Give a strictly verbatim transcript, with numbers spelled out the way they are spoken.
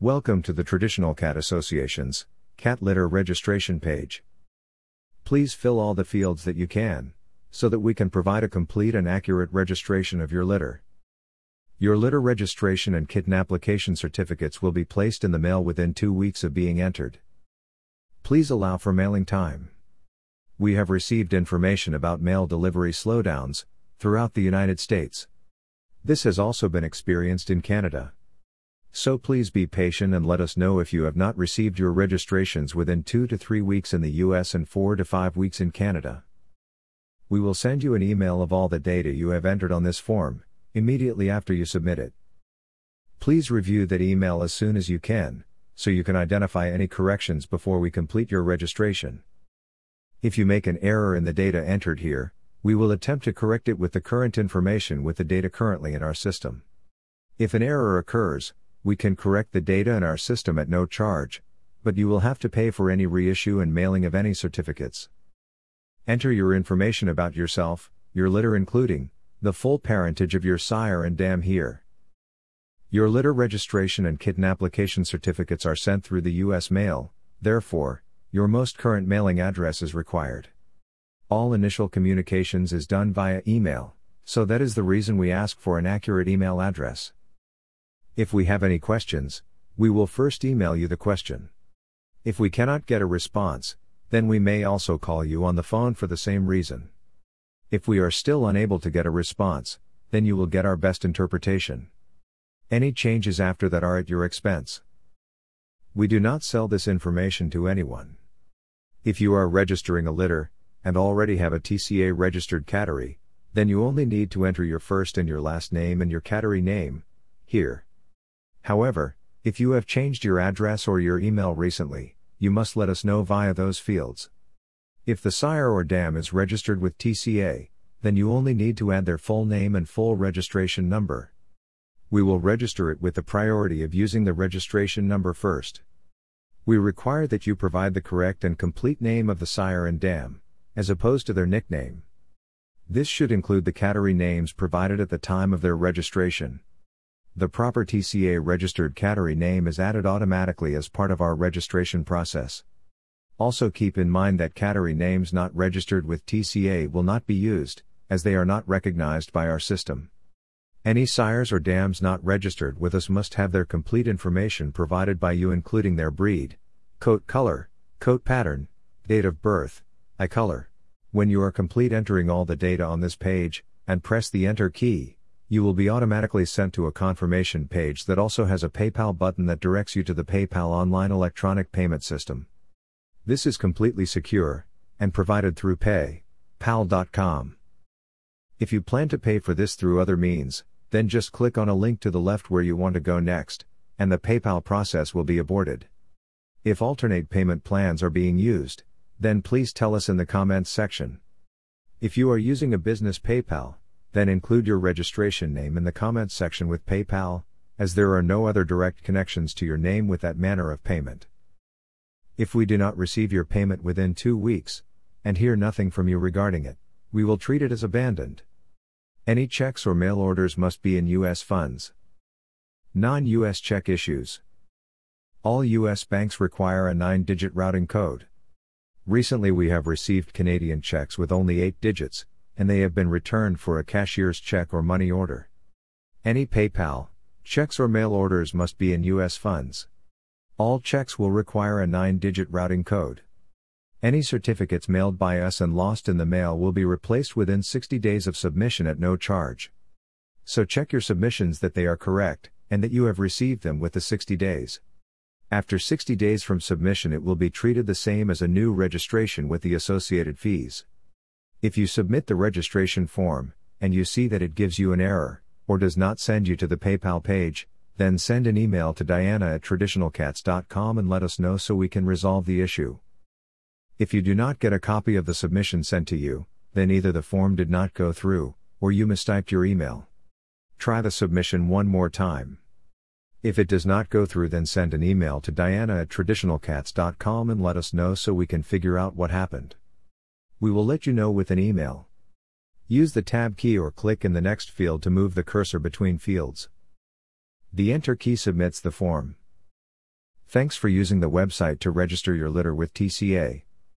Welcome to the Traditional Cat Association's Cat Litter Registration page. Please fill all the fields that you can, so that we can provide a complete and accurate registration of your litter. Your litter registration and kitten application certificates will be placed in the mail within two weeks of being entered. Please allow for mailing time. We have received information about mail delivery slowdowns throughout the United States. This has also been experienced in Canada. So please be patient and let us know if you have not received your registrations within two to three weeks in the U S and four to five weeks in Canada. We will send you an email of all the data you have entered on this form, immediately after you submit it. Please review that email as soon as you can, so you can identify any corrections before we complete your registration. If you make an error in the data entered here, we will attempt to correct it with the current information with the data currently in our system. If an error occurs, we can correct the data in our system at no charge, but you will have to pay for any reissue and mailing of any certificates. Enter your information about yourself, your litter including the full parentage of your sire and dam here. Your litter registration and kitten application certificates are sent through the U S mail, therefore, your most current mailing address is required. All initial communications is done via email, so that is the reason we ask for an accurate email address. If we have any questions, we will first email you the question. If we cannot get a response, then we may also call you on the phone for the same reason. If we are still unable to get a response, then you will get our best interpretation. Any changes after that are at your expense. We do not sell this information to anyone. If you are registering a litter, and already have a T C A registered cattery, then you only need to enter your first and your last name and your cattery name here. However, if you have changed your address or your email recently, you must let us know via those fields. If the sire or dam is registered with T C A, then you only need to add their full name and full registration number. We will register it with the priority of using the registration number first. We require that you provide the correct and complete name of the sire and dam, as opposed to their nickname. This should include the cattery names provided at the time of their registration. The proper T C A registered cattery name is added automatically as part of our registration process. Also keep in mind that cattery names not registered with T C A will not be used, as they are not recognized by our system. Any sires or dams not registered with us must have their complete information provided by you, including their breed, coat color, coat pattern, date of birth, eye color. When you are complete entering all the data on this page, and press the Enter key, you will be automatically sent to a confirmation page that also has a PayPal button that directs you to the PayPal online electronic payment system. This is completely secure, and provided through pay pal dot com. If you plan to pay for this through other means, then just click on a link to the left where you want to go next, and the PayPal process will be aborted. If alternate payment plans are being used, then please tell us in the comments section. If you are using a business PayPal, then include your registration name in the comments section with PayPal, as there are no other direct connections to your name with that manner of payment. If we do not receive your payment within two weeks, and hear nothing from you regarding it, we will treat it as abandoned. Any checks or mail orders must be in U S funds. Non-U S check issues. All U S banks require a nine-digit routing code. Recently we have received Canadian checks with only eight digits, and they have been returned for a cashier's check or money order. Any PayPal, checks or mail orders must be in U S funds. All checks will require a nine-digit routing code. Any certificates mailed by us and lost in the mail will be replaced within sixty days of submission at no charge. So check your submissions that they are correct, and that you have received them with the sixty days. After sixty days from submission it will be treated the same as a new registration with the associated fees. If you submit the registration form, and you see that it gives you an error, or does not send you to the PayPal page, then send an email to Diana at traditional cats dot com and let us know so we can resolve the issue. If you do not get a copy of the submission sent to you, then either the form did not go through, or you mistyped your email. Try the submission one more time. If it does not go through, then send an email to Diana at traditional cats dot com and let us know so we can figure out what happened. We will let you know with an email. Use the Tab key or click in the next field to move the cursor between fields. The Enter key submits the form. Thanks for using the website to register your litter with T C A.